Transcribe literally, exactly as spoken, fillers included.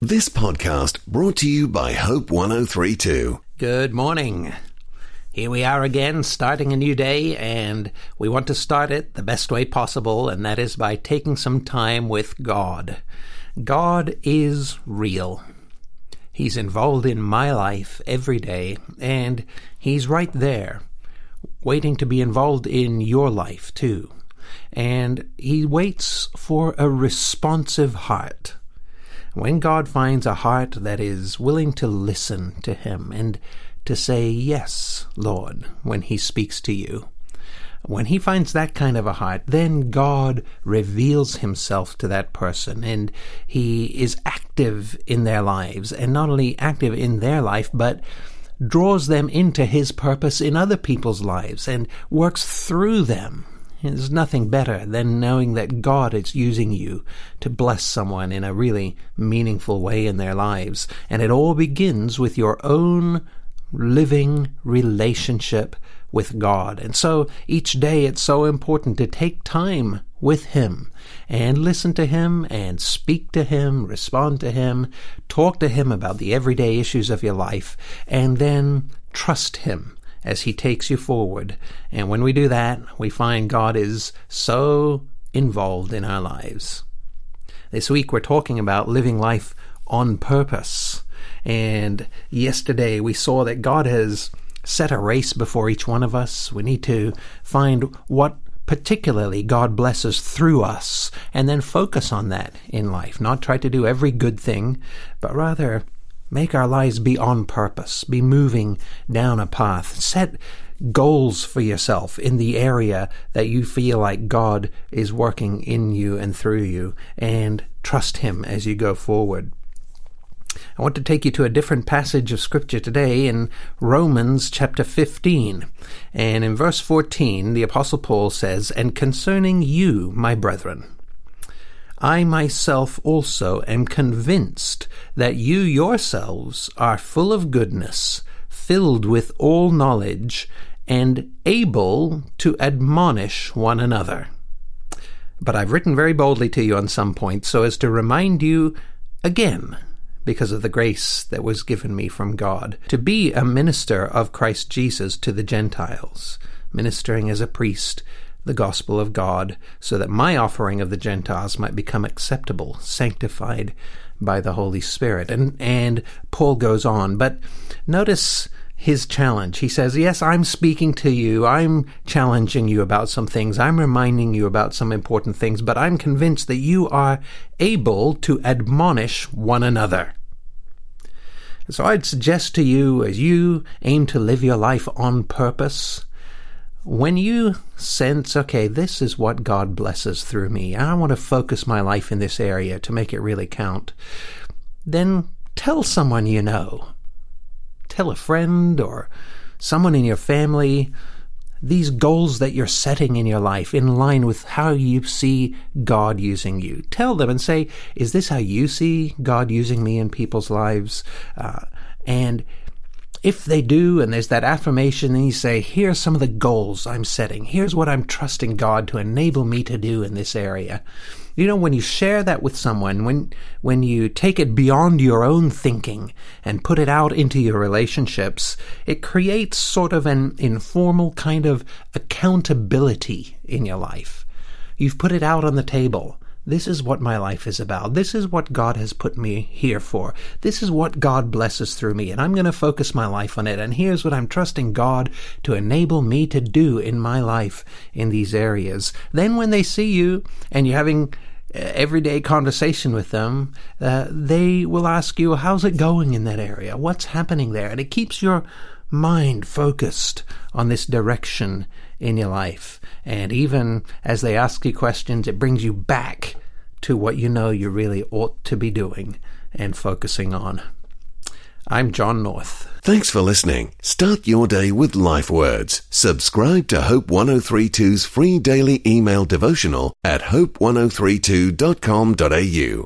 This podcast brought to you by Hope one oh three point two. Good morning. Here we are again, starting a new day, and we want to start it the best way possible, and that is by taking some time with God. God is real. He's involved in my life every day, and He's right there, waiting to be involved in your life too. And He waits for a responsive heart. When God finds a heart that is willing to listen to Him and to say, "Yes, Lord," when He speaks to you, when He finds that kind of a heart, then God reveals Himself to that person, and He is active in their lives, and not only active in their life, but draws them into His purpose in other people's lives and works through them. There's nothing better than knowing that God is using you to bless someone in a really meaningful way in their lives. And it all begins with your own living relationship with God. And so each day it's so important to take time with Him and listen to Him and speak to Him, respond to Him, talk to Him about the everyday issues of your life, and then trust Him as He takes you forward. And when we do that, we find God is so involved in our lives. This week we're talking about living life on purpose. And yesterday we saw that God has set a race before each one of us. We need to find what particularly God blesses through us and then focus on that in life. Not try to do every good thing, but rather make our lives be on purpose, be moving down a path. Set goals for yourself in the area that you feel like God is working in you and through you, and trust Him as you go forward. I want to take you to a different passage of Scripture today in Romans chapter fifteen. And in verse fourteen, the Apostle Paul says, "And concerning you, my brethren, I myself also am convinced that you yourselves are full of goodness, filled with all knowledge, and able to admonish one another." But I've written very boldly to you on some points so as to remind you again, because of the grace that was given me from God, to be a minister of Christ Jesus to the Gentiles, ministering as a priest the gospel of God, so that my offering of the Gentiles might become acceptable, sanctified by the Holy Spirit. And and Paul goes on, but notice his challenge. He says, yes, I'm speaking to you, I'm challenging you about some things, I'm reminding you about some important things, but I'm convinced that you are able to admonish one another. So I'd suggest to you, as you aim to live your life on purpose, when you sense, okay, this is what God blesses through me, I want to focus my life in this area to make it really count, then tell someone you know. Tell a friend or someone in your family these goals that you're setting in your life in line with how you see God using you. Tell them and say, is this how you see God using me in people's lives? Uh, and if they do, and there's that affirmation, then you say, here's some of the goals I'm setting. Here's what I'm trusting God to enable me to do in this area. You know, when you share that with someone, when when you take it beyond your own thinking and put it out into your relationships, it creates sort of an informal kind of accountability in your life. You've put it out on the table. This is what my life is about. This is what God has put me here for. This is what God blesses through me, and I'm going to focus my life on it. And here's what I'm trusting God to enable me to do in my life in these areas. Then when they see you and you're having everyday conversation with them, uh, they will ask you, how's it going in that area? What's happening there? And it keeps your mind focused on this direction in your life. And even as they ask you questions, it brings you back to what you know you really ought to be doing and focusing on. I'm John North. Thanks for listening. Start your day with Life Words. Subscribe to Hope one oh three point two's free daily email devotional at hope one oh three two dot com dot a u.